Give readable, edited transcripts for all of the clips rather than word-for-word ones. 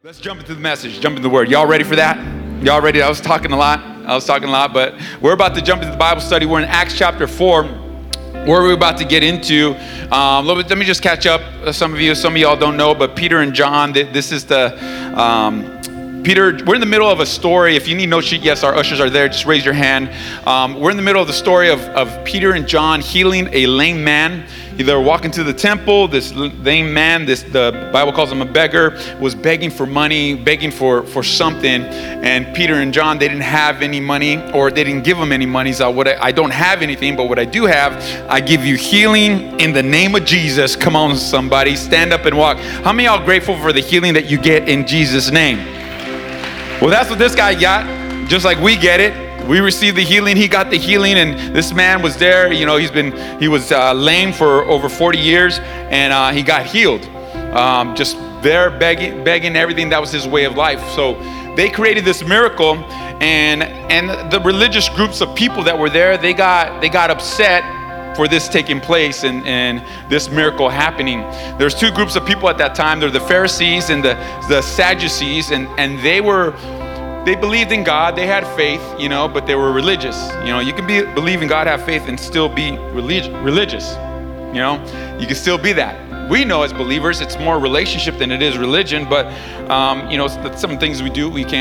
Let's jump into the message, jump into the word. Y'all ready for that? Y'all ready? I was talking a lot, but we're about to jump into the Bible study. We're in Acts chapter 4, where we're about to get into. Let me just catch up. Some of y'all don't know, but Peter and John, this is the, Peter, we're in the middle of a story. If you need a note sheet, yes, our ushers are there. Just raise your hand. We're in the middle of the story of Peter and John healing a lame man. They were walking to the temple. This lame man, the Bible calls him a beggar, was begging for money, begging for something. And Peter and John, they didn't have any money, or they didn't give him any money. So I don't have anything, but what I do have, I give you healing in the name of Jesus. Come on, somebody, stand up and walk. How many of y'all are grateful for the healing that you get in Jesus' name? Well, that's what this guy got, just like we get it. We received the healing. He got the healing, and this man was there. You know, he was lame for over 40 years, and he got healed. Just there begging everything. That was his way of life. So they created this miracle, and the religious groups of people that were there, they got upset for this taking place and this miracle happening. There's two groups of people at that time. They're the Pharisees and the Sadducees, and they believed in God. They had faith, but they were religious. You can believe in God, have faith, and still be religious. You can still be that. We know as believers, it's more relationship than it is religion. But some things we do, it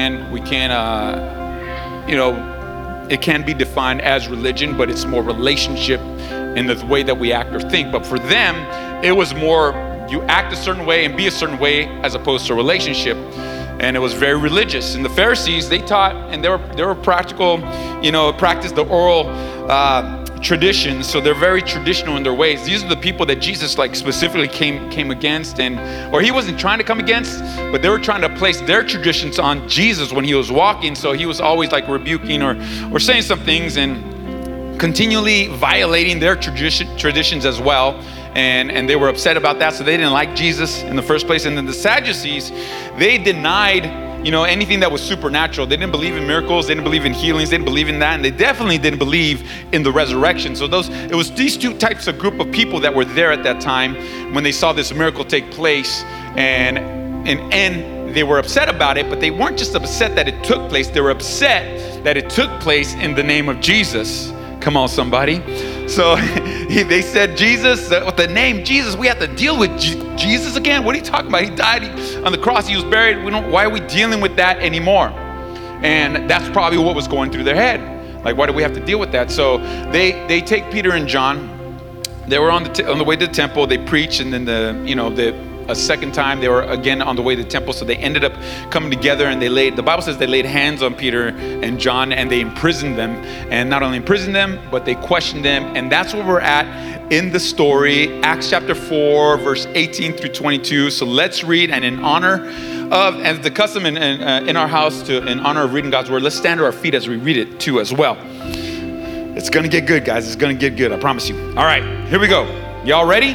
can be defined as religion, but it's more relationship in the way that we act or think. But for them, it was more you act a certain way and be a certain way as opposed to a relationship. And it was very religious. And the Pharisees, they taught, and they were practical, practiced the oral traditions. So they're very traditional in their ways. These are the people that Jesus specifically came against, or he wasn't trying to come against, but they were trying to place their traditions on Jesus when he was walking. So he was always rebuking or saying some things and continually violating their traditions as well. And they were upset about that, so they didn't like Jesus in the first place. And then the Sadducees, they denied, anything that was supernatural. They didn't believe in miracles, they didn't believe in healings, they didn't believe in that, and they definitely didn't believe in the resurrection. So it was these two types of group of people that were there at that time when they saw this miracle take place, and they were upset about it, but they weren't just upset that it took place, they were upset that it took place in the name of Jesus. Come on, somebody. So they said, Jesus, with the name Jesus, we have to deal with Jesus again? What are you talking about? He died on the cross, he was buried. Why are we dealing with that anymore? And that's probably what was going through their head. Why do we have to deal with that? So they take Peter and John. They were on the way to the temple. They preached, and then a second time they were again on the way to the temple. So they ended up coming together, and the Bible says they laid hands on Peter and John, and they imprisoned them. And not only imprisoned them, but they questioned them. And that's where we're at in the story, Acts chapter 4, verse 18 through 22. So let's read, and in honor of, as the custom in our house, in honor of reading God's word, let's stand to our feet as we read it too as well. It's gonna get good, guys. It's gonna get good, I promise you. All right, here we go. Y'all ready?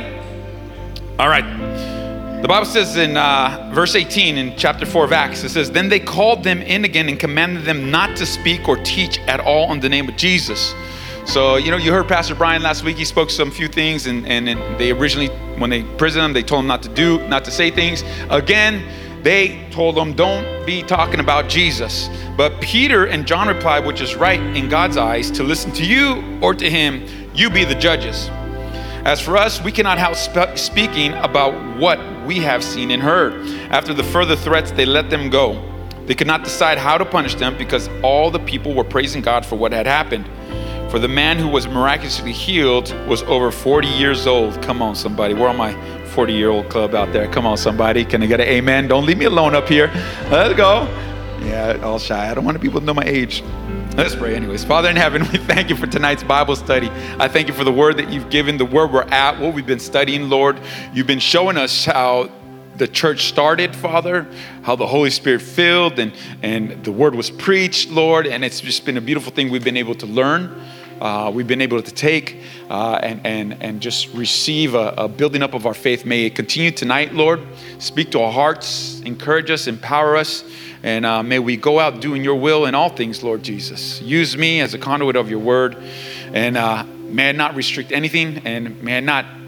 All right. The Bible says in verse 18 in chapter 4 of Acts, it says, "Then they called them in again and commanded them not to speak or teach at all in the name of Jesus." So, you heard Pastor Brian last week. He spoke some few things, and they originally, when they imprisoned him, they told him not to say things. Again, they told them, don't be talking about Jesus. But Peter and John replied, which is right in God's eyes, to listen to you or to him, you be the judges. As for us, we cannot help speaking about what we have seen and heard. After the further threats, they let them go. They could not decide how to punish them because all the people were praising God for what had happened. For the man who was miraculously healed was over 40 years old. Come on, somebody. We're on my 40-year-old club out there. Come on, somebody. Can I get an amen? Don't leave me alone up here. Let's go. Yeah, all shy. I don't want people to know my age. Let's pray anyways. Father in heaven, we thank you for tonight's Bible study. I thank you for the word that you've given, the word we're at, what we've been studying, Lord. You've been showing us how the church started, Father, how the Holy Spirit filled and the word was preached, Lord. And it's just been a beautiful thing we've been able to learn. We've been able to take and just receive a building up of our faith. May it continue tonight, Lord. Speak to our hearts, encourage us, empower us. And may we go out doing your will in all things, Lord Jesus. Use me as a conduit of your word. And may I not restrict anything, and may I not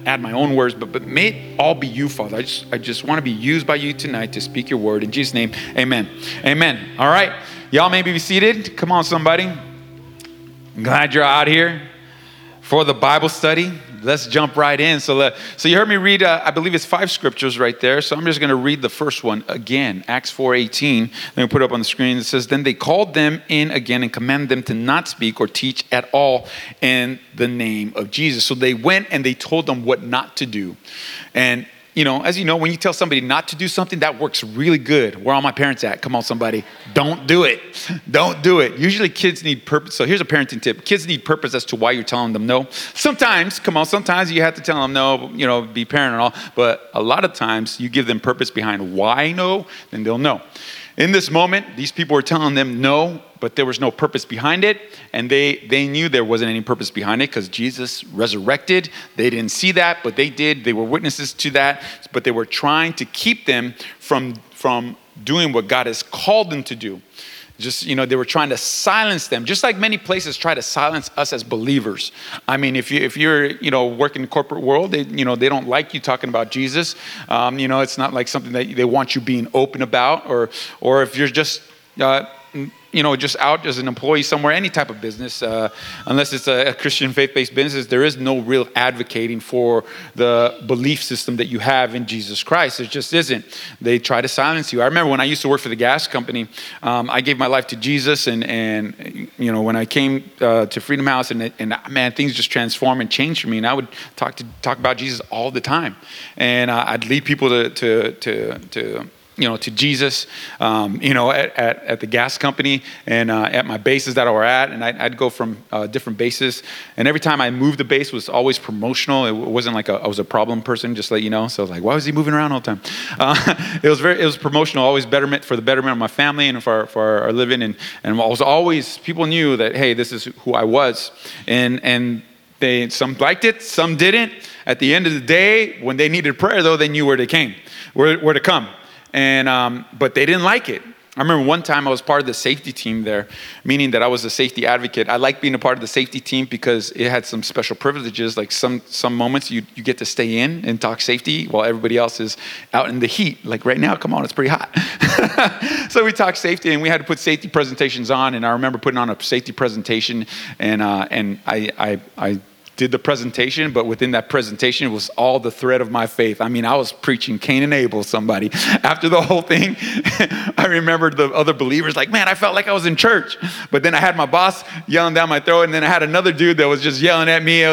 add my own words, but may it all be you, Father. I just want to be used by you tonight to speak your word. In Jesus' name, amen. Amen. All right. Y'all may be seated. Come on, somebody. I'm glad you're out here for the Bible study. Let's jump right in. So you heard me read, I believe it's 5 scriptures right there. So I'm just going to read the first one again, Acts 4:18. Let me put it up on the screen. It says, then they called them in again and commanded them to not speak or teach at all in the name of Jesus. So they went and they told them what not to do. And as you know, when you tell somebody not to do something, that works really good. Where are my parents at? Come on, somebody. Don't do it. Don't do it. Usually kids need purpose. So here's a parenting tip. Kids need purpose as to why you're telling them no. Sometimes you have to tell them no, be parent and all. But a lot of times you give them purpose behind why no, then they'll know. In this moment, these people were telling them no, but there was no purpose behind it. And they knew there wasn't any purpose behind it because Jesus resurrected. They didn't see that, but they did. They were witnesses to that. But they were trying to keep them from doing what God has called them to do. They were trying to silence them, just like many places try to silence us as believers. I mean, if you're working in the corporate world, they don't like you talking about Jesus. It's not like something that they want you being open about, or if you're just just out as an employee somewhere, any type of business, unless it's a Christian faith-based business, there is no real advocating for the belief system that you have in Jesus Christ. It just isn't. They try to silence you. I remember when I used to work for the gas company, I gave my life to Jesus, and when I came to Freedom House, and man, things just transformed and changed for me. And I would talk about Jesus all the time, and I'd lead people to Jesus, at the gas company and at my bases that I were at. And I'd go from different bases. And every time I moved, the base was always promotional. It wasn't like I was a problem person, just to let you know. So I was like, why was he moving around all the time? It was promotional, always for the betterment of my family and for our living. And I was always, people knew that, hey, this is who I was. And some liked it, some didn't. At the end of the day, when they needed prayer, though, they knew where to come. And but they didn't like it. I remember one time I was part of the safety team there, meaning that I was a safety advocate. I like being a part of the safety team because it had some special privileges. Like some moments you get to stay in and talk safety while everybody else is out in the heat. Like right now, come on, it's pretty hot. So we talked safety, and we had to put safety presentations on. And I remember putting on a safety presentation, and I did the presentation, but within that presentation, it was all the thread of my faith. I mean, I was preaching Cain and Abel, somebody. After the whole thing, I remembered the other believers like, man, I felt like I was in church. But then I had my boss yelling down my throat, and then I had another dude that was just yelling at me.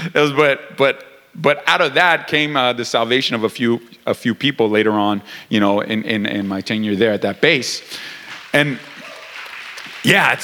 But out of that came the salvation of a few people later on, in my tenure there at that base. And yeah,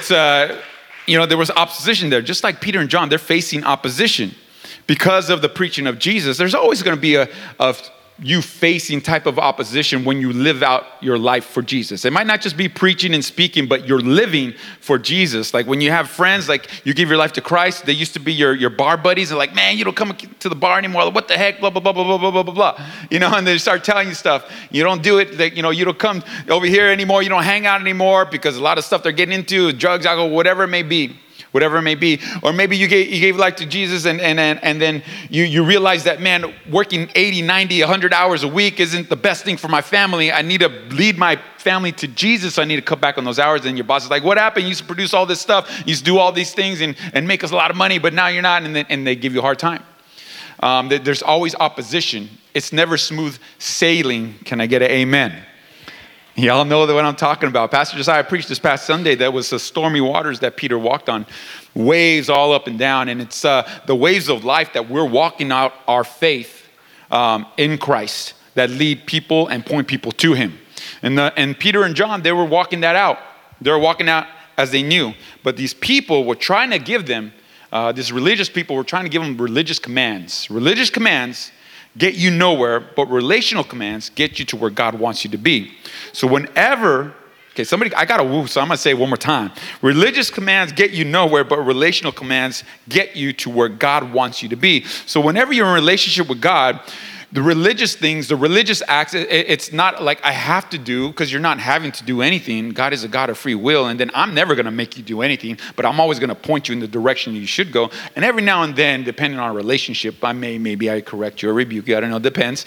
there was opposition there. Just like Peter and John, they're facing opposition. Because of the preaching of Jesus, there's always going to be a you facing type of opposition when you live out your life for Jesus. It might not just be preaching and speaking, but you're living for Jesus. Like when you have friends, like you give your life to Christ, they used to be your bar buddies. They're like, man, you don't come to the bar anymore. What the heck? Blah, blah, blah, blah, blah, blah, blah, blah. And they start telling you stuff. You don't do it. Like, you don't come over here anymore. You don't hang out anymore because a lot of stuff they're getting into, drugs, alcohol, whatever it may be. Or maybe you gave life to Jesus and then you realize that, man, working 80, 90, 100 hours a week isn't the best thing for my family. I need to lead my family to Jesus. So I need to cut back on those hours. And your boss is like, what happened? You used to produce all this stuff. You used to do all these things and make us a lot of money, but now you're not. And they give you a hard time. There's always opposition. It's never smooth sailing. Can I get an amen? Y'all know what I'm talking about. Pastor Josiah preached this past Sunday. That was the stormy waters that Peter walked on. Waves all up and down. And it's the waves of life that we're walking out our faith in Christ that lead people and point people to him. And Peter and John, they were walking that out. They were walking out as they knew. But these people were trying to give them, these religious people were trying to give them religious commands. Religious commands get you nowhere, but relational commands get you to where God wants you to be. So whenever, I got to woo, so I'm going to say it one more time. Religious commands get you nowhere, but relational commands get you to where God wants you to be. So whenever you're in a relationship with God, the religious things, the religious acts, it's not like I have to do, because you're not having to do anything. God is a God of free will, and then I'm never going to make you do anything, but I'm always going to point you in the direction you should go. And every now and then, depending on a relationship, maybe I correct you or rebuke you. I don't know, depends.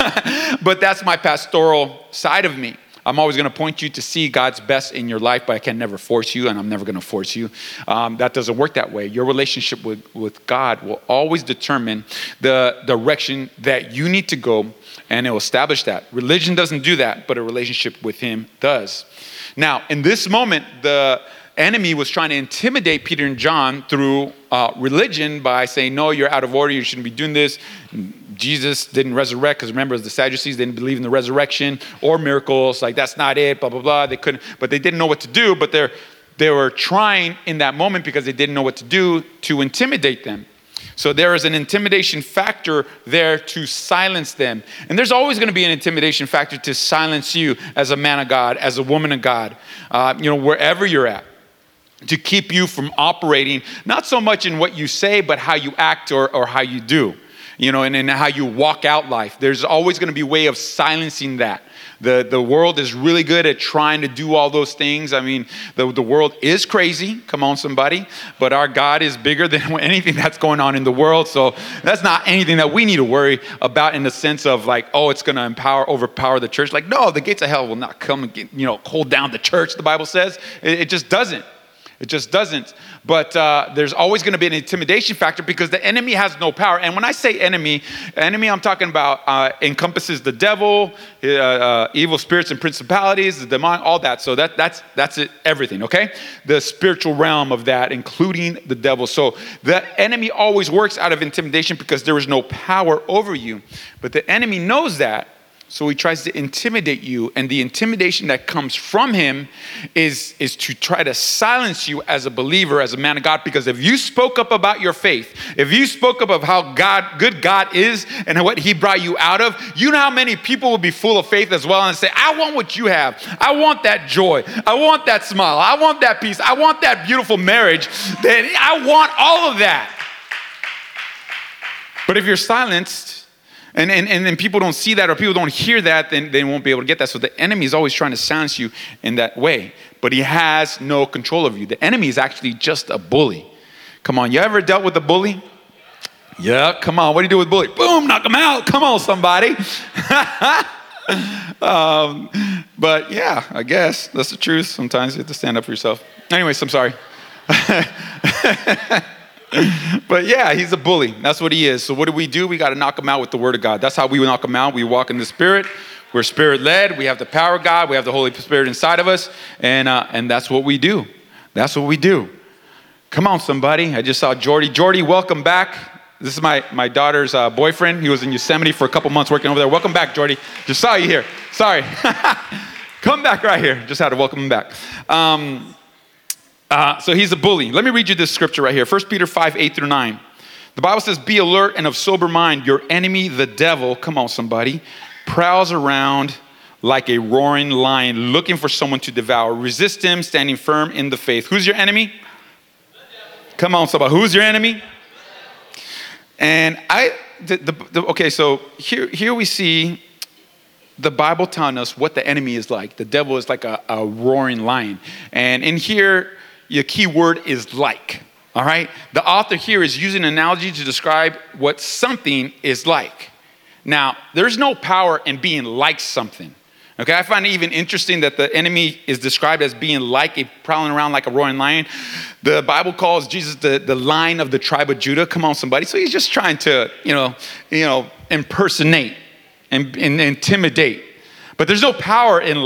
But that's my pastoral side of me. I'm always going to point you to see God's best in your life, but I can never force you, and I'm never going to force you. That doesn't work that way. Your relationship with God will always determine the direction that you need to go, and it will establish that. Religion doesn't do that, but a relationship with Him does. Now, in this moment, the enemy was trying to intimidate Peter and John through religion by saying, no, you're out of order, you shouldn't be doing this. Jesus didn't resurrect, because remember, the Sadducees didn't believe in the resurrection or miracles. Like, that's not it, blah, blah, blah. They couldn't, but they didn't know what to do. But they were trying in that moment, because they didn't know what to do, to intimidate them. So there is an intimidation factor there to silence them. And there's always going to be an intimidation factor to silence you as a man of God, as a woman of God, wherever you're at, to keep you from operating, not so much in what you say, but how you act or how you do. And how you walk out life. There's always going to be a way of silencing that. The world is really good at trying to do all those things. I mean, the world is crazy. Come on, somebody. But our God is bigger than anything that's going on in the world. So that's not anything that we need to worry about in the sense of like, oh, it's going to overpower the church. Like, no, the gates of hell will not come and hold down the church, the Bible says. It just doesn't. It just doesn't. But there's always going to be an intimidation factor, because the enemy has no power. And when I say enemy I'm talking about encompasses the devil, evil spirits and principalities, the demon, all that. So that's it, everything, okay? The spiritual realm of that, including the devil. So the enemy always works out of intimidation, because there is no power over you. But the enemy knows that. So he tries to intimidate you, and the intimidation that comes from him is to try to silence you as a believer, as a man of God. Because if you spoke up about your faith, if you spoke up of how good God is and what He brought you out of, you know how many people will be full of faith as well and say, I want what you have. I want that joy. I want that smile. I want that peace. I want that beautiful marriage. I want all of that. But if you're silenced, and people don't see that, or people don't hear that, then they won't be able to get that. So the enemy is always trying to silence you in that way. But he has no control of you. The enemy is actually just a bully. Come on, you ever dealt with a bully? Yeah, come on. What do you do with bully? Boom, knock him out. Come on, somebody. But yeah, I guess that's the truth. Sometimes you have to stand up for yourself. Anyways, I'm sorry. But yeah, he's a bully. That's what he is. So what do? We got to knock him out with the word of God. That's how we knock him out. We walk in the Spirit. We're Spirit-led. We have the power of God. We have the Holy Spirit inside of us. And that's what we do. That's what we do. Come on, somebody. I just saw Jordy. Jordy, welcome back. This is my daughter's boyfriend. He was in Yosemite for a couple months working over there. Welcome back, Jordy. Just saw you here. Sorry. Come back right here. Just had to welcome him back. So he's a bully. Let me read you this scripture right here. 1 Peter 5:8-9. The Bible says, be alert and of sober mind. Your enemy, the devil, come on, somebody, prowls around like a roaring lion, looking for someone to devour. Resist him, standing firm in the faith. Who's your enemy? Come on, somebody. Who's your enemy? And okay, so here we see the Bible telling us what the enemy is like. The devil is like a roaring lion. And in here, your key word is like, all right? The author here is using an analogy to describe what something is like. Now, there's no power in being like something. Okay, I find it even interesting that the enemy is described as being prowling around like a roaring lion. The Bible calls Jesus the Lion of the tribe of Judah. Come on, somebody. So he's just trying to, impersonate and intimidate. But there's no power in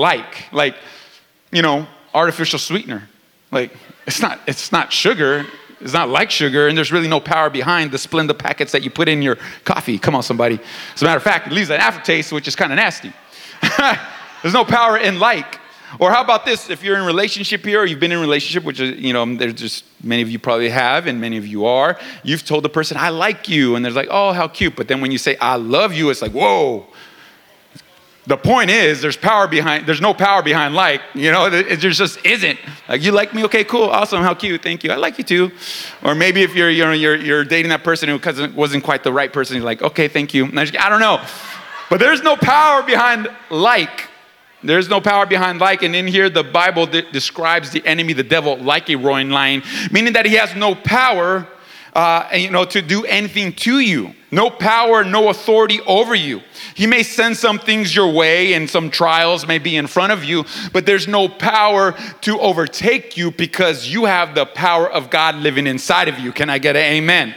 artificial sweetener. Like, it's not sugar. It's not like sugar, and there's really no power behind the Splenda packets that you put in your coffee. Come on, somebody. As a matter of fact, it leaves an aftertaste, which is kind of nasty. There's no power in like. Or how about this? If you're in a relationship here, or you've been in a relationship, which is, there's just many of you probably have, and many of you are. You've told the person, I like you, and they're like, oh, how cute. But then when you say, I love you, it's like, whoa. The point is, there's no power behind like, there just isn't. Like, you like me? Okay, cool, awesome, how cute, thank you. I like you too. Or maybe if you're dating that person who wasn't quite the right person, you're like, okay, thank you. I don't know. But there's no power behind like. There's no power behind like. And in here, the Bible describes the enemy, the devil, like a roaring lion, meaning that he has no power to do anything to you. No power, no authority over you. He may send some things your way and some trials may be in front of you, but there's no power to overtake you because you have the power of God living inside of you. Can I get an amen?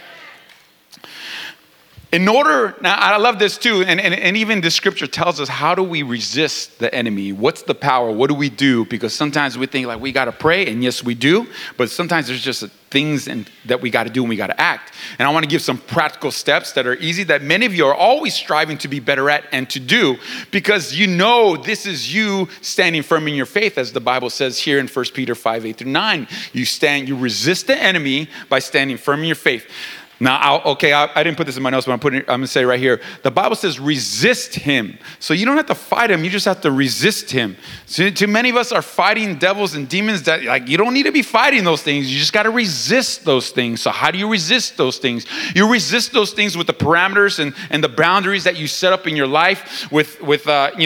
Now I love this too, and even the scripture tells us, how do we resist the enemy? What's the power? What do we do? Because sometimes we think like we got to pray, and yes, we do, but sometimes there's just things that we got to do and we got to act. And I want to give some practical steps that are easy, that many of you are always striving to be better at and to do, because this is you standing firm in your faith, as the Bible says here in 1 Peter 5:8-9. You resist the enemy by standing firm in your faith. Now, I didn't put this in my notes, but I'm going to say right here. The Bible says resist him. So you don't have to fight him. You just have to resist him. So too many of us are fighting devils and demons that, like, you don't need to be fighting those things. You just got to resist those things. So how do you resist those things? You resist those things with the parameters and the boundaries that you set up in your life with what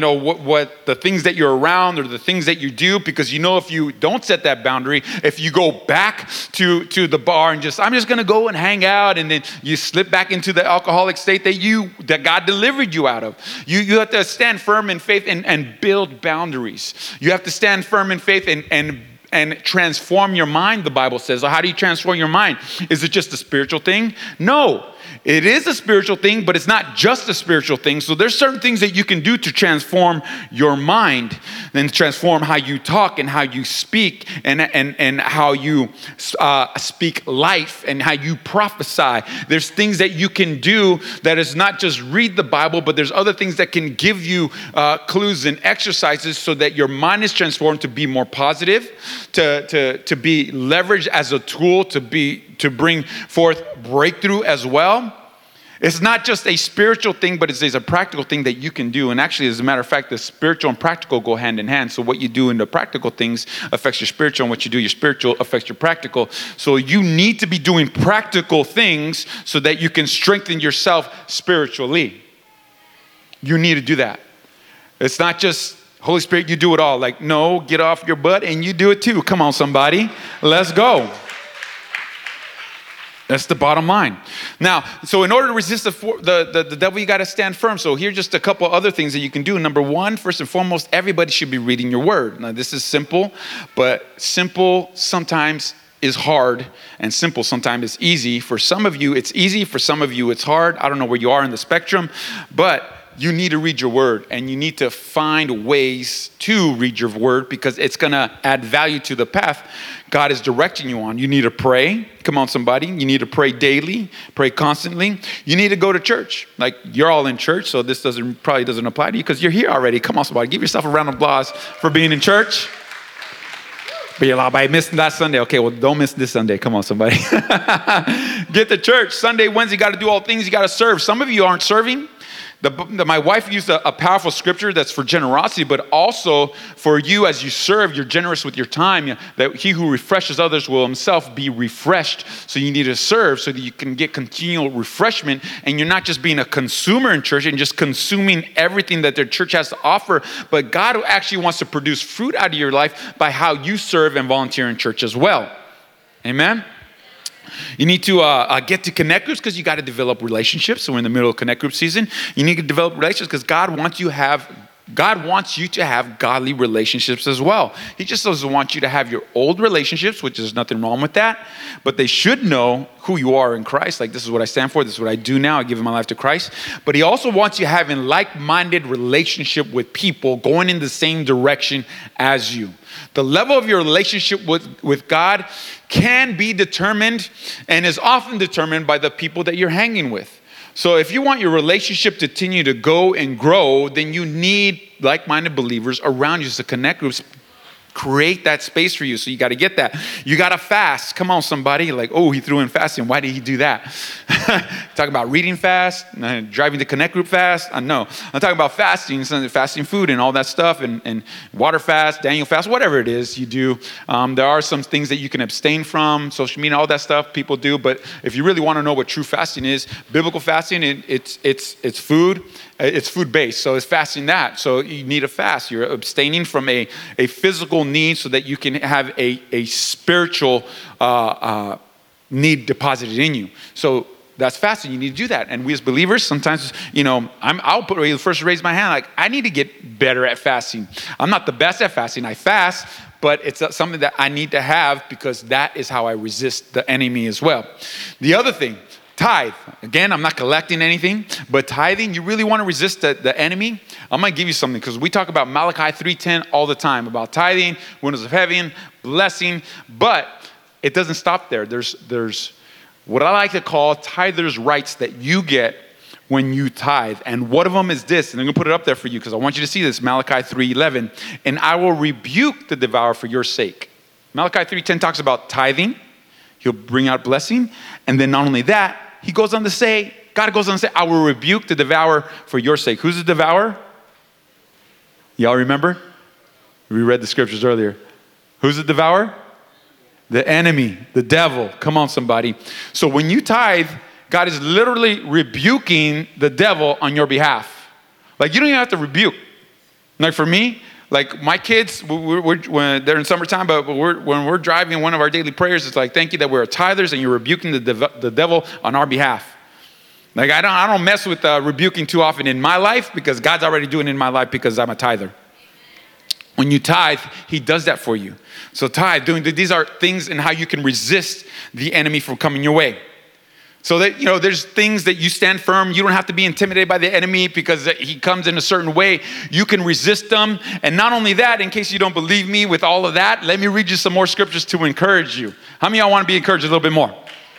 the things that you're around or the things that you do, because if you don't set that boundary, if you go back to the bar and I'm just going to go and hang out, and then you slip back into the alcoholic state that God delivered you out of. You have to stand firm in faith and build boundaries. You have to stand firm in faith and transform your mind, the Bible says. So how do you transform your mind? Is it just a spiritual thing? No. It is a spiritual thing, but it's not just a spiritual thing. So there's certain things that you can do to transform your mind, and transform how you talk and how you speak, and how you speak life and how you prophesy. There's things that you can do that is not just read the Bible, but there's other things that can give you clues and exercises so that your mind is transformed to be more positive, to be leveraged as a tool to bring forth breakthrough as well. It's not just a spiritual thing, but it's a practical thing that you can do. And actually, as a matter of fact, the spiritual and practical go hand in hand. So what you do in the practical things affects your spiritual, and what you do your spiritual affects your practical. So you need to be doing practical things so that you can strengthen yourself spiritually. You need to do that. It's not just, Holy Spirit, you do it all. Like, no, get off your butt and you do it too. Come on, somebody. Let's go. That's the bottom line. Now, so in order to resist the devil, you got to stand firm. So here's just a couple other things that you can do. Number one, first and foremost, everybody should be reading your word. Now, this is simple, but simple sometimes is hard, and simple sometimes is easy. For some of you, it's easy. For some of you, it's hard. I don't know where you are in the spectrum, but you need to read your word, and you need to find ways to read your word, because it's going to add value to the path God is directing you on. You need to pray. Come on, somebody. You need to pray daily, pray constantly. You need to go to church. Like, you're all in church, so this probably doesn't apply to you because you're here already. Come on, somebody. Give yourself a round of applause for being in church. But you're like, I missed last Sunday. Okay, well, don't miss this Sunday. Come on, somebody. Get to church. Sunday, Wednesday, you got to do all things. You got to serve. Some of you aren't serving. My wife used a powerful scripture that's for generosity, but also for you as you serve, you're generous with your time, that he who refreshes others will himself be refreshed. So you need to serve so that you can get continual refreshment, and you're not just being a consumer in church and just consuming everything that their church has to offer, but God actually wants to produce fruit out of your life by how you serve and volunteer in church as well. Amen? You need to get to connect groups, because you got to develop relationships. So we're in the middle of connect group season. You need to develop relationships because God wants you to have godly relationships as well. He just doesn't want you to have your old relationships, which is nothing wrong with that, but they should know who you are in Christ. Like, this is what I stand for. This is what I do now. I give my life to Christ. But he also wants you having like-minded relationship with people going in the same direction as you. The level of your relationship with God can be determined, and is often determined by the people that you're hanging with. So if you want your relationship to continue to go and grow, then you need like-minded believers around you. So connect groups create that space for you. So you got to get that. You got to fast. Come on, somebody. Like, oh, he threw in fasting. Why did he do that? Talking about reading fast, driving the Connect group fast. I know. I'm talking about fasting, fasting food and all that stuff, and water fast, Daniel fast, whatever it is you do. There are some things that you can abstain from, social media, all that stuff people do. But if you really want to know what true fasting is, biblical fasting, it's food. It's food-based, so it's fasting that. So you need a fast. You're abstaining from a physical need so that you can have a spiritual need deposited in you. So that's fasting. You need to do that. And we as believers, sometimes, I'll first raise my hand. Like, I need to get better at fasting. I'm not the best at fasting. I fast, but it's something that I need to have because that is how I resist the enemy as well. The other thing, tithe. Again, I'm not collecting anything, but tithing, you really want to resist the enemy. I'm going to give you something because we talk about Malachi 3:10 all the time about tithing, windows of heaven, blessing, but it doesn't stop there. There's what I like to call tithers' rights that you get when you tithe. And one of them is this, and I'm going to put it up there for you because I want you to see this, Malachi 3:11, and I will rebuke the devourer for your sake. Malachi 3:10 talks about tithing. He'll bring out blessing. And then not only that, God goes on to say, I will rebuke the devourer for your sake. Who's the devourer? Y'all remember? We read the scriptures earlier. Who's the devourer? The enemy, the devil. Come on, somebody. So when you tithe, God is literally rebuking the devil on your behalf. Like, you don't even have to rebuke. Like for me, like my kids, when they're in summertime, but when we're driving, one of our daily prayers is like, thank you that we're tithers and you're rebuking the devil on our behalf. Like I don't mess with rebuking too often in my life because God's already doing it in my life because I'm a tither. When you tithe, he does that for you. So tithe, these are things in how you can resist the enemy from coming your way. So that, there's things that you stand firm. You don't have to be intimidated by the enemy because he comes in a certain way. You can resist them. And not only that, in case you don't believe me with all of that, let me read you some more scriptures to encourage you. How many of y'all want to be encouraged a little bit more?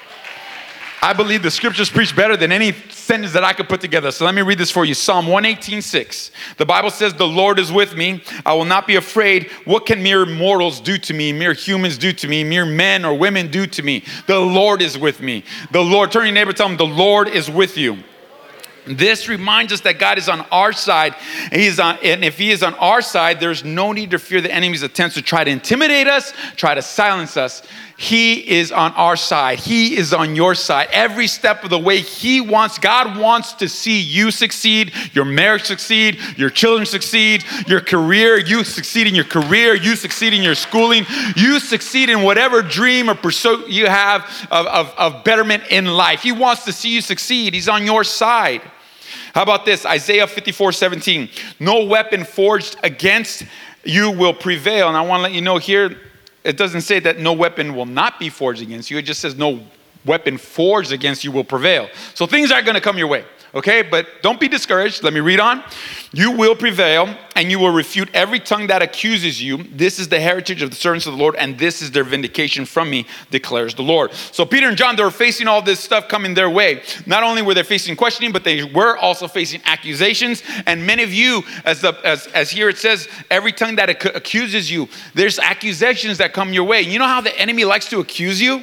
I believe the scriptures preach better than any sentence that I could put together. So let me read this for you. Psalm 118:6. The Bible says, the Lord is with me. I will not be afraid. What can mere mortals do to me? Mere humans do to me? Mere men or women do to me? The Lord is with me. The Lord, turn to your neighbor, tell him, the Lord is with you. This reminds us that God is on our side. And if he is on our side, there's no need to fear the enemy's attempts to try to intimidate us, try to silence us. He is on our side. He is on your side. Every step of the way God wants to see you succeed, your marriage succeed, your children succeed, your career, you succeed in your career, you succeed in your schooling, you succeed in whatever dream or pursuit you have of betterment in life. He wants to see you succeed. He's on your side. How about this? Isaiah 54:17. No weapon forged against you will prevail. And I want to let you know here, it doesn't say that no weapon will not be forged against you. It just says no weapon forged against you will prevail. So things are going to come your way, okay? But don't be discouraged. Let me read on. You will prevail, and you will refute every tongue that accuses you. This is the heritage of the servants of the Lord, and this is their vindication from me, declares the Lord. So Peter and John, they were facing all this stuff coming their way. Not only were they facing questioning, but they were also facing accusations. And many of you, as here it says, every tongue that accuses you, there's accusations that come your way. You know how the enemy likes to accuse you?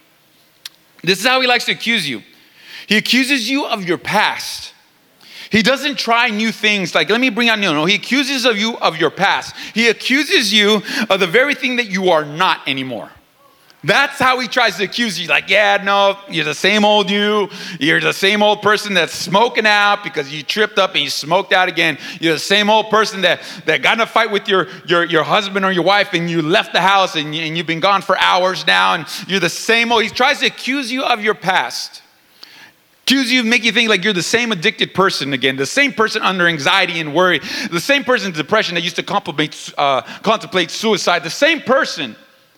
This is how he likes to accuse you. He accuses you of your past. He doesn't try new things like, let me bring out new. No, he accuses of you of your past. He accuses you of the very thing that you are not anymore. That's how he tries to accuse you. Like, yeah, no, you're the same old you. You're the same old person that's smoking out because you tripped up and you smoked out again. You're the same old person that got in a fight with your husband or your wife and you left the house and you've been gone for hours now and you're the same old. He tries to accuse you of your past. Accuse you, make you think like you're the same addicted person again, the same person under anxiety and worry, the same person in depression that used to contemplate suicide, the same person.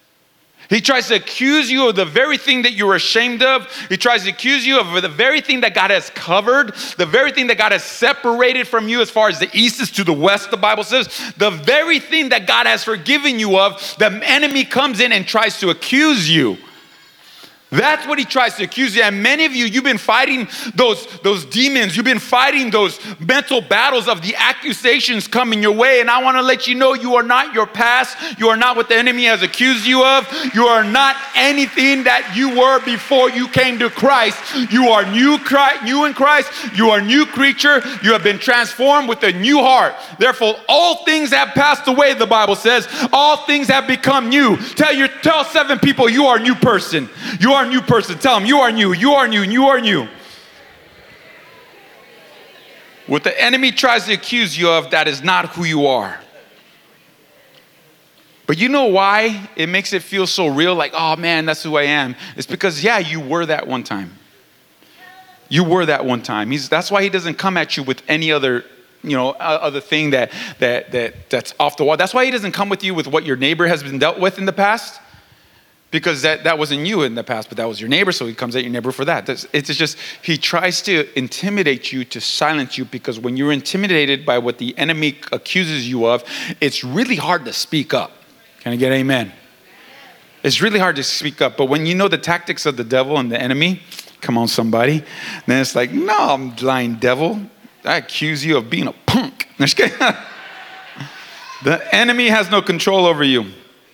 He tries to accuse you of the very thing that you're ashamed of. He tries to accuse you of the very thing that God has covered, the very thing that God has separated from you as far as the east is to the west, the Bible says. The very thing that God has forgiven you of, the enemy comes in and tries to accuse you. That's what he tries to accuse you. And many of you, you've been fighting those demons. You've been fighting those mental battles of the accusations coming your way. And I want to let you know you are not your past. You are not what the enemy has accused you of. You are not anything that you were before you came to Christ. You are new in Christ. You are a new creature. You have been transformed with a new heart. Therefore, all things have passed away, the Bible says. All things have become new. Tell 7 people you are a new person. You are a new person. Tell them you are new, you are new, you are new. What the enemy tries to accuse you of, that is not who you are. But you know why it makes it feel so real? Like, oh man, that's who I am. It's because, yeah, you were that one time. You were that one time. That's why he doesn't come at you with any other, other thing that's off the wall. That's why he doesn't come with you with what your neighbor has been dealt with in the past. Because that wasn't you in the past, but that was your neighbor, so he comes at your neighbor for that. It's just, he tries to intimidate you, to silence you, because when you're intimidated by what the enemy accuses you of, it's really hard to speak up. Can I get amen? It's really hard to speak up, but when you know the tactics of the devil and the enemy, come on somebody, then it's like, no, I'm lying devil. I accuse you of being a punk. The enemy has no control over you.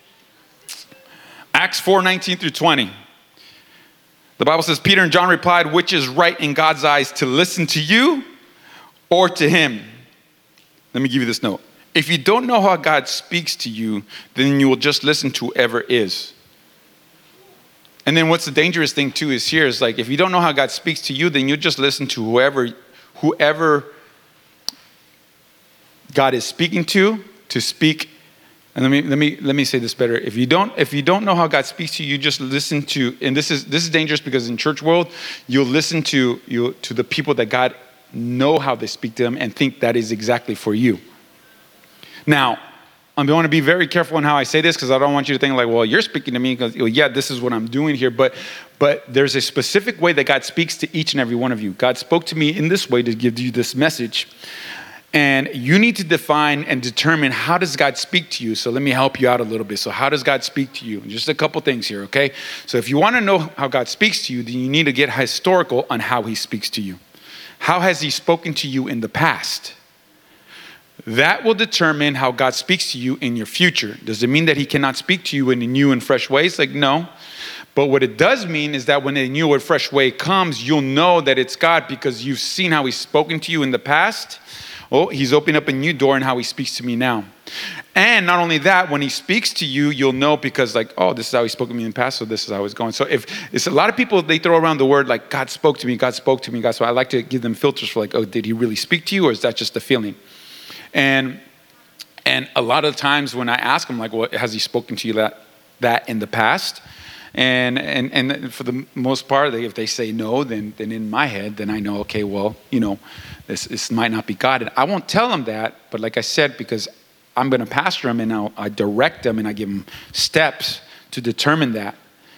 Acts 4:19 through 20. The Bible says, Peter and John replied, which is right in God's eyes, to listen to you or to him? Let me give you this note. If you don't know how God speaks to you, then you will just listen to whoever is. And then what's the dangerous thing too is here is like, if you don't know how God speaks to you, then you just listen to whoever God is speaking to speak. And let me say this better. If you don't know how God speaks to you, you just listen to, and this is dangerous because in church world, you'll listen to the people that God know how they speak to them and think that is exactly for you. Now, I'm going to be very careful on how I say this because I don't want you to think like, well, you're speaking to me because, yeah, this is what I'm doing here. But there's a specific way that God speaks to each and every one of you. God spoke to me in this way to give you this message. And you need to define and determine, how does God speak to you? So let me help you out a little bit. So how does God speak to you? Just a couple things here, okay? So if you want to know how God speaks to you, then you need to get historical on how he speaks to you. How has he spoken to you in the past? That will determine how God speaks to you in your future. Does it mean that he cannot speak to you in new and fresh ways? Like, no. But what it does mean is that when a new or fresh way comes, you'll know that it's God because you've seen how he's spoken to you in the past. Oh, he's opened up a new door in how he speaks to me now. And not only that, when he speaks to you, you'll know because like, oh, this is how he spoke to me in the past, so this is how it's going. So if it's a lot of people, they throw around the word like, God spoke to me, God spoke to me, God spoke. I like to give them filters for like, oh, did he really speak to you or is that just a feeling? And a lot of times when I ask them like, well, has he spoken to you that in the past? And for the most part, if they say no, then in my head, then I know, okay, well, this might not be God. And I won't tell them that, but like I said, because I'm going to pastor them and I direct them and I give them steps to determine that.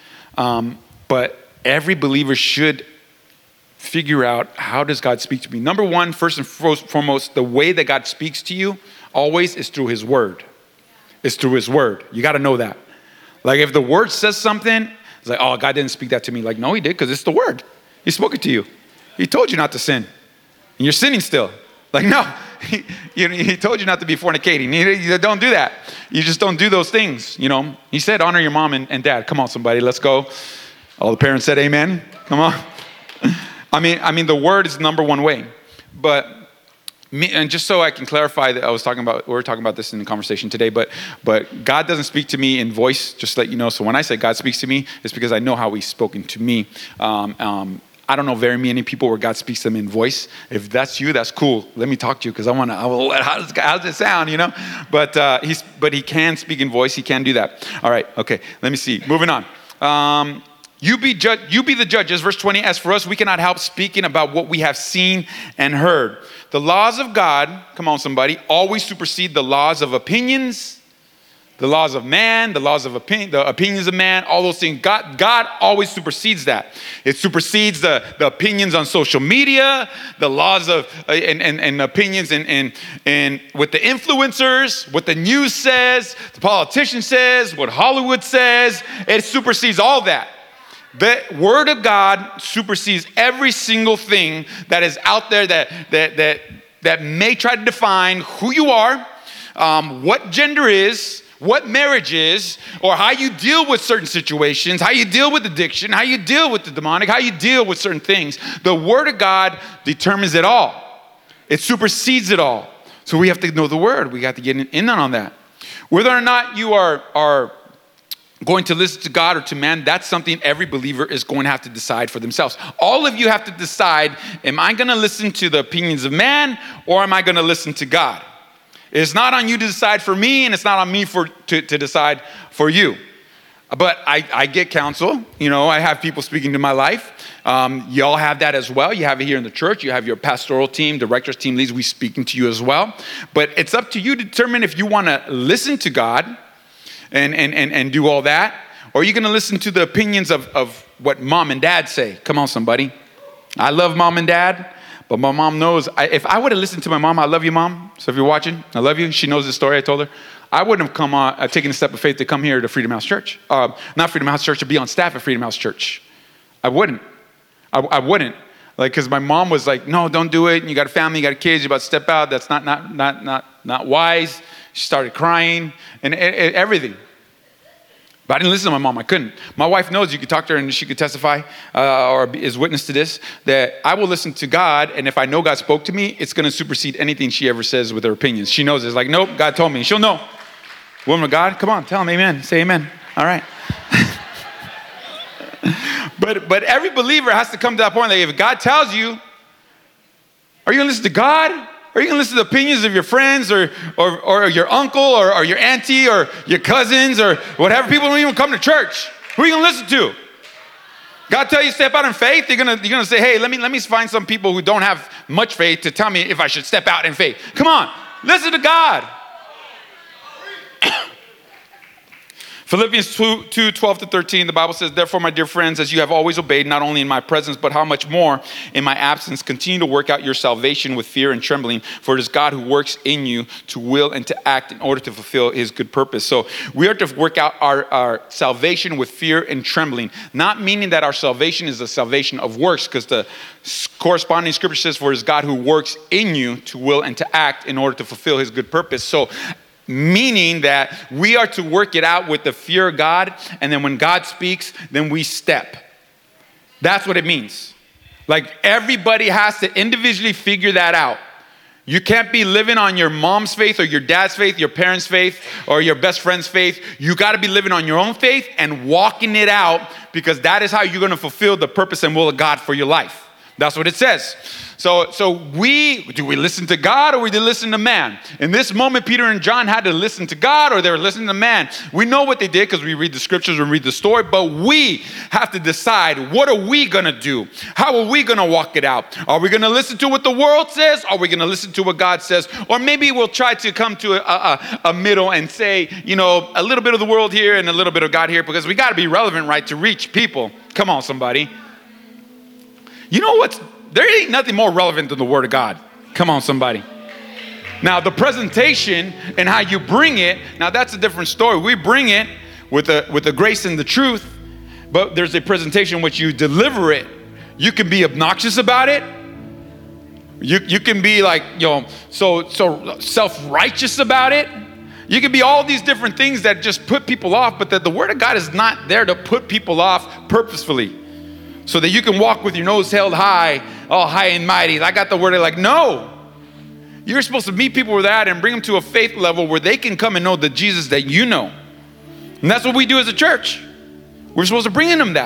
But every believer should figure out, how does God speak to me? Number one, first and foremost, the way that God speaks to you always is through his word. It's through his word. You got to know that. Like if the word says something, it's like, oh, God didn't speak that to me. Like, no, he did, because it's the word. He spoke it to you. He told you not to sin. And you're sinning still. Like, no, he told you not to be fornicating. You don't do that. You just don't do those things, He said, honor your mom and dad. Come on, somebody, let's go. All the parents said amen. Come on. I mean, the word is the number one way. But and just so I can clarify that we're talking about this in the conversation today, but God doesn't speak to me in voice, just to let you know. So when I say God speaks to me, it's because I know how he's spoken to me. I don't know very many people where God speaks to them in voice. If that's you, that's cool. Let me talk to you because how does it sound, But he can speak in voice. He can do that. All right. Okay. Let me see. Moving on. You be the judges. Verse 20, as for us, we cannot help speaking about what we have seen and heard. The laws of God, come on somebody, always supersede the laws of opinions, the laws of man, the laws of the opinions of man, all those things. God always supersedes that. It supersedes the opinions on social media, the laws of and opinions and what the influencers, what the news says, the politician says, what Hollywood says. It supersedes all that. The word of God supersedes every single thing that is out there that may try to define who you are, what gender is, what marriage is, or how you deal with certain situations, how you deal with addiction, how you deal with the demonic, how you deal with certain things. The word of God determines it all. It supersedes it all. So we have to know the word. We got to get in on that. Whether or not you are going to listen to God or to man, that's something every believer is going to have to decide for themselves. All of you have to decide, am I going to listen to the opinions of man or am I going to listen to God? It's not on you to decide for me, and it's not on me to decide for you. But I get counsel. You know, I have people speaking to my life. Y'all have that as well. You have it here in the church. You have your pastoral team, directors, team leads. We speaking to you as well. But it's up to you to determine if you want to listen to God and do all that, or are you going to listen to the opinions of what mom and dad say? Come on, somebody. I love mom and dad. But my mom knows, if I would have listened to my mom, I love you, Mom. So if you're watching, I love you. She knows the story I told her. I wouldn't have taken a step of faith to come here to Freedom House Church. Not Freedom House Church, to be on staff at Freedom House Church. I wouldn't. I wouldn't. Like, because my mom was like, no, don't do it. You got a family, you got kids, you're about to step out. That's not wise. She started crying and everything. But I didn't listen to my mom. I couldn't. My wife knows. You could talk to her and she could testify or is witness to this, that I will listen to God. And if I know God spoke to me, it's going to supersede anything she ever says with her opinions. She knows. It's like, nope, God told me. She'll know. Woman of God, come on, tell him amen. Say amen. All right. But every believer has to come to that point that if God tells you, are you going to listen to God? Or are you going to listen to the opinions of your friends or your uncle or your auntie or your cousins or whatever? People don't even come to church. Who are you going to listen to? God tell you to step out in faith? You're gonna say, hey, let me find some people who don't have much faith to tell me if I should step out in faith. Come on, listen to God. Philippians 2:12-13, the Bible says, therefore, my dear friends, as you have always obeyed, not only in my presence, but how much more in my absence, continue to work out your salvation with fear and trembling, for it is God who works in you to will and to act in order to fulfill his good purpose. So we are to work out our salvation with fear and trembling, not meaning that our salvation is a salvation of works, because the corresponding scripture says, for it is God who works in you to will and to act in order to fulfill his good purpose. So meaning that we are to work it out with the fear of God, and then when God speaks, then we step. That's what it means. Like, everybody has to individually figure that out. You can't be living on your mom's faith or your dad's faith, your parents' faith, or your best friend's faith. You got to be living on your own faith and walking it out, because that is how you're going to fulfill the purpose and will of God for your life. That's what it says. So do we listen to God or we listen to man? In this moment, Peter and John had to listen to God or they were listening to man. We know what they did because we read the scriptures and read the story, but we have to decide, what are we going to do? How are we going to walk it out? Are we going to listen to what the world says? Are we going to listen to what God says? Or maybe we'll try to come to a middle and say, you know, a little bit of the world here and a little bit of God here, because we got to be relevant, right, to reach people. Come on, somebody. You know there ain't nothing more relevant than the word of God. Come on, somebody. Now, the presentation and how you bring it, now that's a different story. We bring it with the grace and the truth, but there's a presentation in which you deliver it. You can be obnoxious about it. You can be like, you know, so self-righteous about it. You can be all these different things that just put people off, but that the word of God is not there to put people off purposefully, so that you can walk with your nose held high, all high and mighty. I got the word. Like, no. You're supposed to meet people with that and bring them to a faith level where they can come and know the Jesus that you know. And that's what we do as a church. We're supposed to bring in them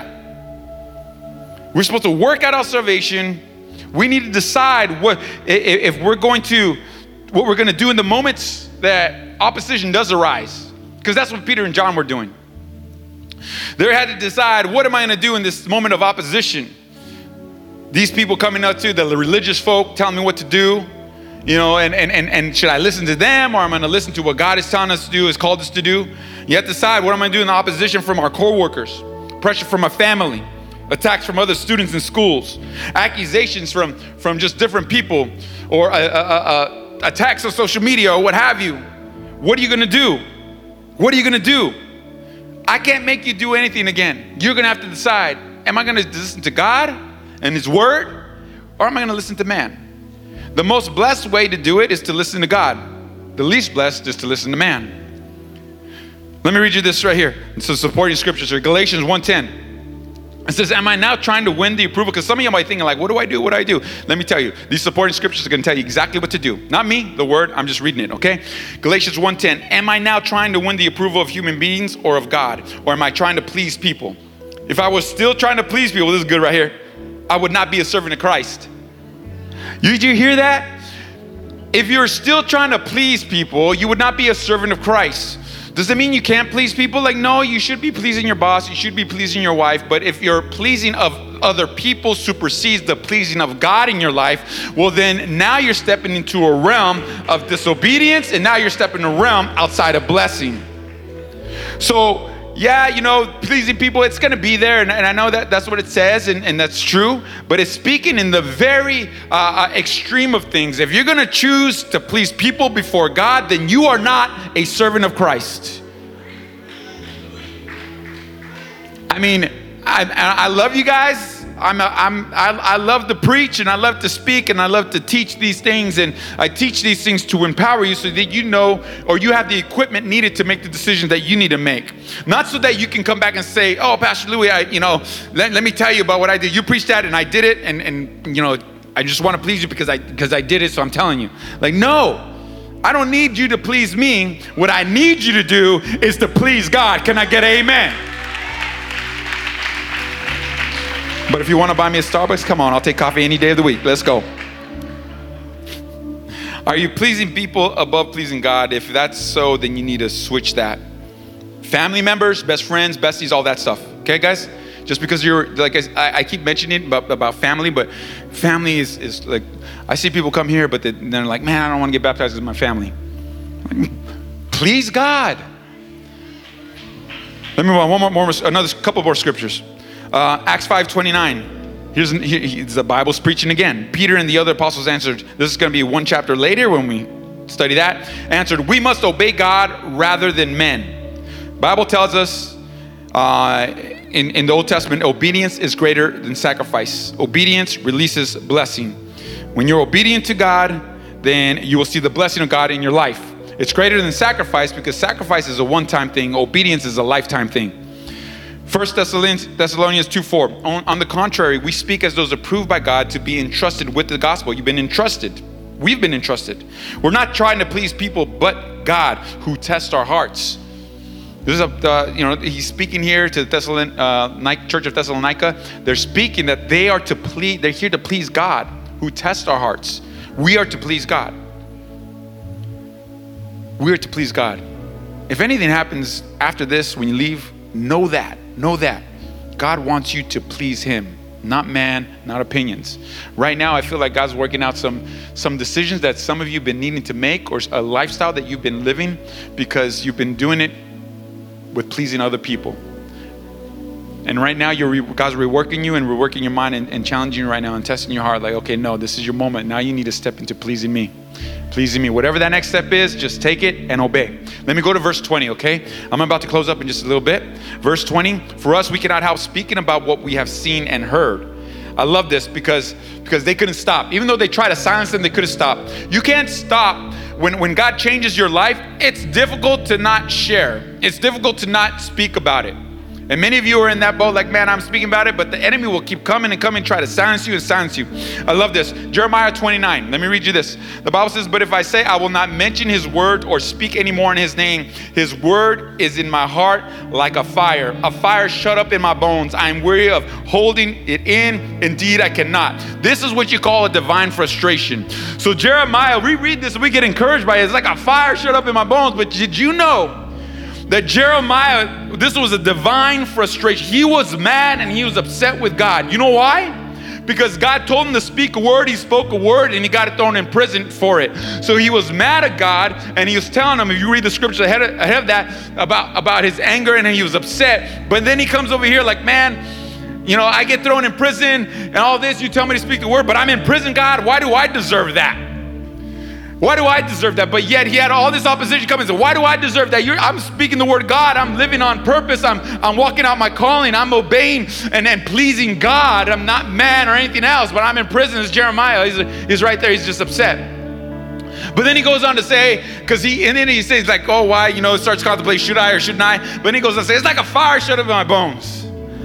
that. We're supposed to work out our salvation. We need to decide what we're going to do in the moments that opposition does arise. Because that's what Peter and John were doing. They had to decide, what am I going to do in this moment of opposition? These people coming up to the religious folk telling me what to do, you know, and should I listen to them, or am I going to listen to what God is telling us to do, has called us to do? You have to decide, what am I going to do in the opposition from our co-workers, pressure from my family, attacks from other students in schools, accusations from just different people, or attacks on social media or what have you. What are you going to do? What are you going to do? I can't make you do anything again. You're going to have to decide, am I going to listen to God and His Word, or am I going to listen to man? The most blessed way to do it is to listen to God. The least blessed is to listen to man. Let me read you this right here. It's a supporting scriptures here. Galatians 1:10. It says, am I now trying to win the approval? Because some of you might be thinking like, what do I do? What do I do? Let me tell you, these supporting scriptures are going to tell you exactly what to do. Not me, the word, I'm just reading it, okay? Galatians 1:10, am I now trying to win the approval of human beings or of God? Or am I trying to please people? If I was still trying to please people, this is good right here, I would not be a servant of Christ. Did you hear that? If you're still trying to please people, you would not be a servant of Christ. Does it mean you can't please people? Like, no, you should be pleasing your boss. You should be pleasing your wife. But if your pleasing of other people supersedes the pleasing of God in your life, well, then now you're stepping into a realm of disobedience, and now you're stepping in a realm outside of blessing. So, yeah, you know, pleasing people, it's going to be there. And I know that that's what it says, and that's true. But it's speaking in the very extreme of things. If you're going to choose to please people before God, then you are not a servant of Christ. I mean, I love you guys. I love to preach, and I love to speak, and I love to teach these things, and I teach these things to empower you so that you know, or you have the equipment needed to make the decisions that you need to make. Not so that you can come back and say, oh, Pastor Louis, let me tell you about what I did. You preached that and I did it, and you know, I just want to please you because I did it, so I'm telling you. Like, no. I don't need you to please me. What I need you to do is to please God. Can I get an amen? But if you want to buy me a Starbucks, come on, I'll take coffee any day of the week. Let's go. Are you pleasing people above pleasing God? If that's so, then you need to switch that. Family members, best friends, besties, all that stuff. Okay, guys? Just because you're, like I keep mentioning about family, but family is like, I see people come here, but they're like, man, I don't want to get baptized with my family. Please God. Let me move on. Another couple more scriptures. Acts 5:29. Here's the Bible's preaching again. Peter and the other apostles answered, this is going to be one chapter later when we study that, answered, we must obey God rather than men. Bible tells us in the Old Testament, obedience is greater than sacrifice. Obedience releases blessing. When you're obedient to God, then you will see the blessing of God in your life. It's greater than sacrifice because sacrifice is a one-time thing. Obedience is a lifetime thing. 1 Thessalonians 2:4. On the contrary, we speak as those approved by God to be entrusted with the gospel. You've been entrusted. We've been entrusted. We're not trying to please people, but God, who tests our hearts. This is he's speaking here to the Church of Thessalonica. They're speaking that they are to please. They're here to please God, who tests our hearts. We are to please God. We are to please God. If anything happens after this, when you leave, know that God wants you to please Him, not man, not opinions. Right now, I feel like God's working out some decisions that some of you have been needing to make, or a lifestyle that you've been living because you've been doing it with pleasing other people. And right now, God's reworking you and reworking your mind and challenging you right now and testing your heart. Like, okay, no, this is your moment. Now you need to step into pleasing me. Pleasing me. Whatever that next step is, just take it and obey. Let me go to verse 20, okay? I'm about to close up in just a little bit. Verse 20, for us, we cannot help speaking about what we have seen and heard. I love this because they couldn't stop. Even though they tried to silence them, they couldn't stop. You can't stop. When God changes your life, it's difficult to not share. It's difficult to not speak about it. And many of you are in that boat like, man, I'm speaking about it, but the enemy will keep coming and try to silence you and silence you. I love this. Jeremiah 29. Let me read you this. The Bible says, but if I say I will not mention His word or speak anymore in His name, His word is in my heart like a fire shut up in my bones. I am weary of holding it in. Indeed, I cannot. This is what you call a divine frustration. So Jeremiah, we read this and we get encouraged by it. It's like a fire shut up in my bones. But did you know that Jeremiah, this was a divine frustration? He was mad and he was upset with God. You know why? Because God told him to speak a word. He spoke a word and he got thrown in prison for it. So he was mad at God and he was telling him, if you read the scripture ahead of that, about his anger, and he was upset. But then he comes over here like, man, I get thrown in prison and all this. You tell me to speak the word, but I'm in prison, God. Why do I deserve that? Why do I deserve that? But yet he had all this opposition coming. So why do I deserve that? I'm speaking the word of God. I'm living on purpose. I'm walking out my calling. I'm obeying and pleasing God. I'm not man or anything else, but I'm in prison. It's Jeremiah. He's right there. He's just upset. But then he goes on to say, then he says like, oh, why? Starts contemplating, should I or shouldn't I? But then he goes on to say, it's like a fire shut up in my bones.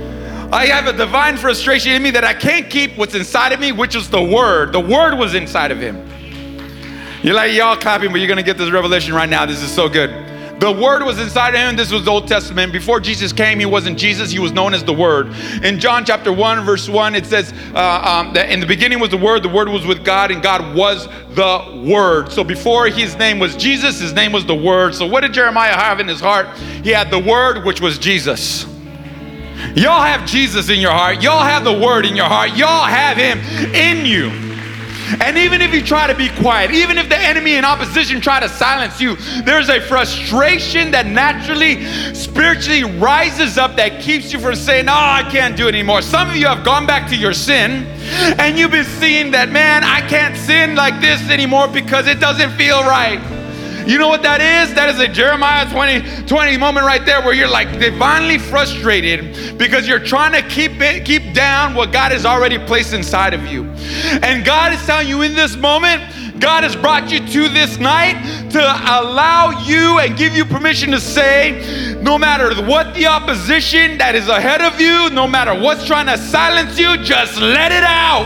I have a divine frustration in me that I can't keep what's inside of me, which is the word. The word was inside of him. You're like, y'all clapping, but you're going to get this revelation right now. This is so good. The word was inside of him. This was the Old Testament. Before Jesus came, he wasn't Jesus. He was known as the Word. In John chapter 1, verse 1, it says that in the beginning was the Word was with God, and God was the Word. So before his name was Jesus, his name was the Word. So what did Jeremiah have in his heart? He had the Word, which was Jesus. Y'all have Jesus in your heart. Y'all have the Word in your heart. Y'all have him in you. And even if you try to be quiet, even if the enemy in opposition try to silence you, there's a frustration that naturally, spiritually rises up that keeps you from saying, oh, I can't do it anymore. Some of you have gone back to your sin and you've been seeing that, man, I can't sin like this anymore because it doesn't feel right. You know what that is? That is a Jeremiah 20 moment right there where you're like divinely frustrated because you're trying to keep down what God has already placed inside of you. And God is telling you in this moment, God has brought you to this night to allow you and give you permission to say, no matter what the opposition that is ahead of you, no matter what's trying to silence you, just let it out.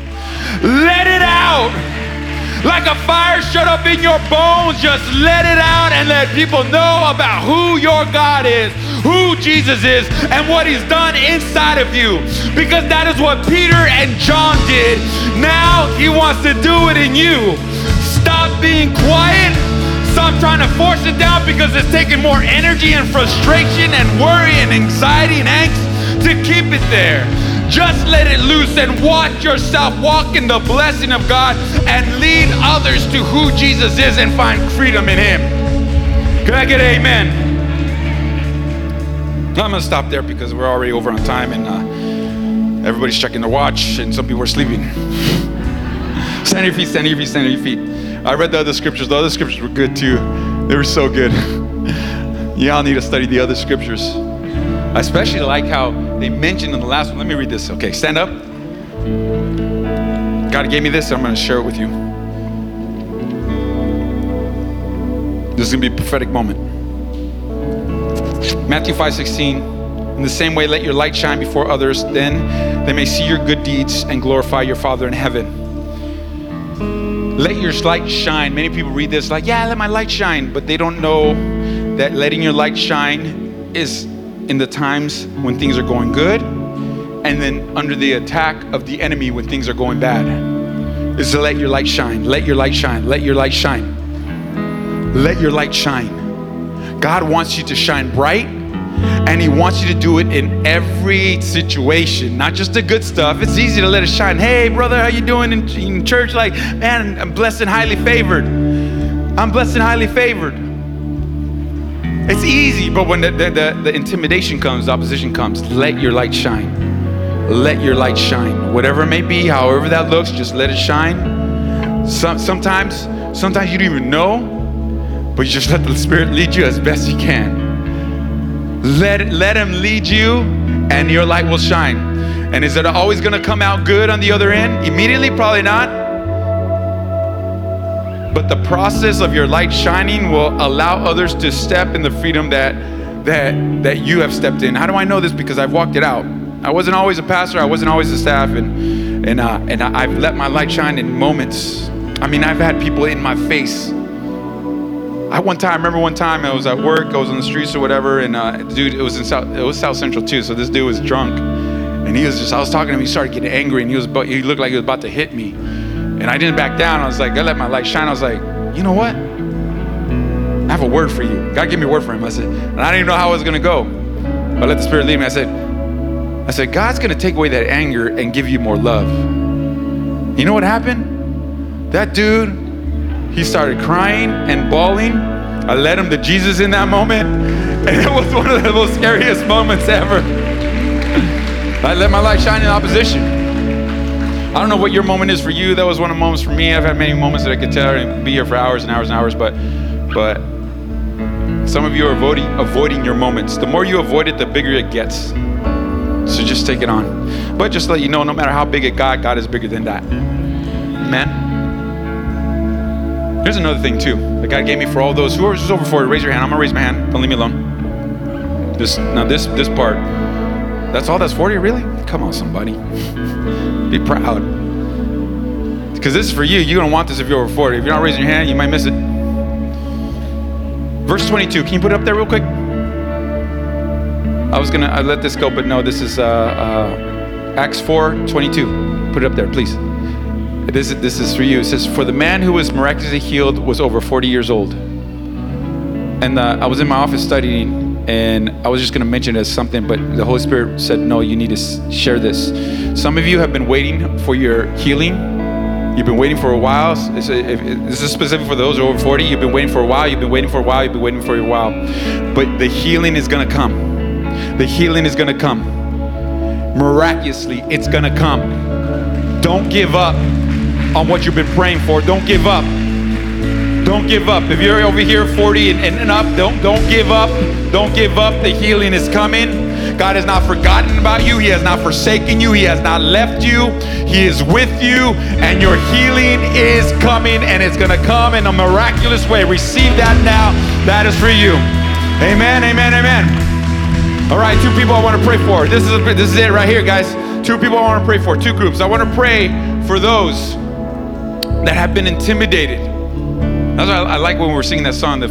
Let it out. Like a fire shut up in your bones, just let it out and let people know about who your God is, who Jesus is, and what he's done inside of you. Because that is what Peter and John did. Now he wants to do it in you. Stop being quiet. Stop trying to force it down because it's taking more energy and frustration and worry and anxiety and angst to keep it there. Just let it loose and watch yourself walk in the blessing of God and lead others to who Jesus is and find freedom in him. Can I get an amen? I'm going to stop there because we're already over on time and everybody's checking their watch and some people are sleeping. Stand on your feet, stand on your feet, stand on your feet. I read the other scriptures. The other scriptures were good too. They were so good. Y'all need to study the other scriptures. I especially like how they mentioned in the last one. Let me read this. Okay, stand up. God gave me this. So I'm going to share it with you. This is going to be a prophetic moment. Matthew 5:16. In the same way, let your light shine before others. Then they may see your good deeds and glorify your Father in heaven. Let your light shine. Many people read this like, yeah, let my light shine. But they don't know that letting your light shine is in the times when things are going good, and then under the attack of the enemy when things are going bad. Is to let your light shine. Let your light shine. Let your light shine. Let your light shine. God wants you to shine bright, and he wants you to do it in every situation, not just the good stuff. It's easy to let it shine. Hey, brother, how you doing in church? Like, man, I'm blessed and highly favored. I'm blessed and highly favored. It's easy, but when the intimidation comes, the opposition comes, let your light shine. Let your light shine. Whatever it may be, however that looks, just let it shine. Sometimes you don't even know, but you just let the Spirit lead you as best you can. Let him lead you and your light will shine. And is it always going to come out good on the other end? Immediately? Probably not. But the process of your light shining will allow others to step in the freedom that you have stepped in. How do I know this? Because I've walked it out. I wasn't always a pastor. I wasn't always a staff, and I've let my light shine in moments. I mean, I've had people in my face. I remember one time I was at work. I was on the streets or whatever, and dude, it was South Central too. So this dude was drunk, and I was talking to him. He started getting angry, and he looked like he was about to hit me. And I didn't back down. I was like, I let my light shine. I was like, you know what? I have a word for you. God gave me a word for him. I said, and I didn't even know how it was going to go. But I let the Spirit lead me. I said, God's going to take away that anger and give you more love. You know what happened? That dude, he started crying and bawling. I led him to Jesus in that moment. And it was one of the most scariest moments ever. I let my light shine in opposition. I don't know what your moment is for you. That was one of the moments for me. I've had many moments that I could tell and be here for hours and hours and hours, but some of you are avoiding your moments. The more you avoid it, the bigger it gets. So just take it on. But just let you know, no matter how big it got, God is bigger than that. Amen. Here's another thing too that God gave me for all those who are just over 40. Raise your hand. I'm gonna raise my hand. Don't leave me alone. This part. That's all that's 40, really? Come on, somebody. Be proud. Because this is for you. You're gonna want this if you're over 40. If you're not raising your hand, you might miss it. Verse 22. Can you put it up there real quick? I let this go, but no, this is Acts 4:22. Put it up there, please. This is for you. It says, for the man who was miraculously healed was over 40 years old. And I was in my office studying, and I was just going to mention it as something, but the Holy Spirit said, no, you need to share this. Some of you have been waiting for your healing. You've been waiting for a while. This is specific for those who are over 40. You've been waiting for a while. You've been waiting for a while. You've been waiting for a while. But the healing is going to come. The healing is going to come. Miraculously, it's going to come. Don't give up on what you've been praying for. Don't give up. Don't give up. If you're over here 40 and up, don't give up. Don't give up. The healing is coming. God has not forgotten about you. He has not forsaken you. He has not left you. He is with you, and your healing is coming, and it's going to come in a miraculous way. Receive that now. That is for you. Amen, amen, amen. All right, 2 people I want to pray for. This is it right here, guys. 2 people I want to pray for. 2 groups. I want to pray for those that have been intimidated. That's why I like when we were singing that song, the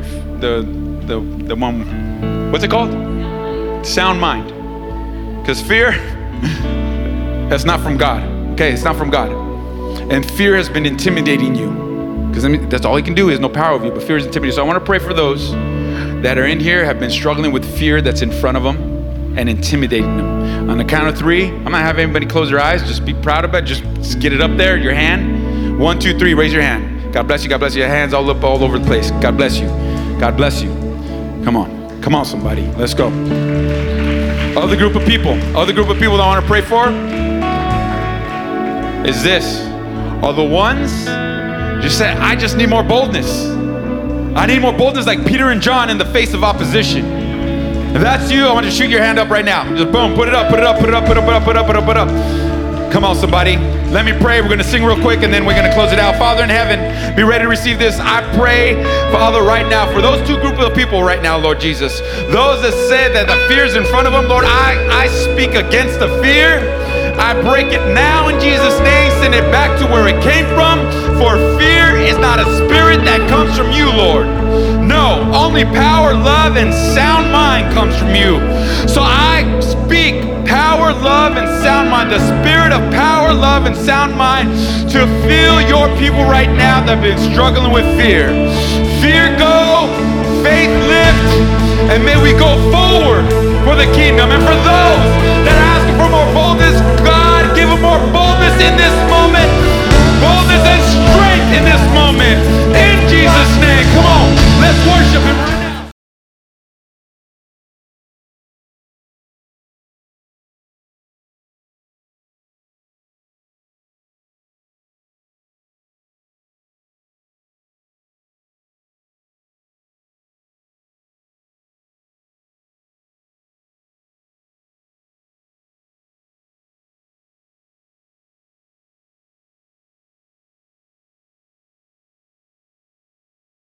one, what's it called? Sound mind. Because fear, that's not from God. Okay, it's not from God. And fear has been intimidating you. Because that's all he can do. He has no power over you, but fear is intimidating. So I want to pray for those that are in here, have been struggling with fear that's in front of them and intimidating them. On the count of 3, I'm not having anybody close their eyes. Just be proud of it. Just get it up there, your hand. 1, 2, 3, raise your hand. God bless you. God bless you. Your hands all up all over the place. God bless you. God bless you. Come on. Come on, somebody. Let's go. Other group of people that I want to pray for is this. Are the ones just say, I just need more boldness. I need more boldness like Peter and John in the face of opposition. If that's you, I want you to shoot your hand up right now. Just boom, put it up, put it up, put it up, put it up, put it up, put it up, put it up. Come on, somebody. Let me pray. We're going to sing real quick, and then we're going to close it out. Father in heaven, be ready to receive this. I pray, Father, right now, for those 2 groups of people right now, Lord Jesus. Those that said that the fear is in front of them, Lord, I speak against the fear. I break it now in Jesus' name. Send it back to where it came from. For fear is not a spirit that comes from you, Lord. No, only power, love, and sound mind comes from you. So I speak power, love, and sound mind, the spirit of power, love, and sound mind to fill your people right now that have been struggling with fear. Fear go, faith lift, and may we go forward for the kingdom. And for those that are asking for more boldness, God, give them more boldness in this moment, boldness and strength in this moment. In Jesus' name, come on, let's worship.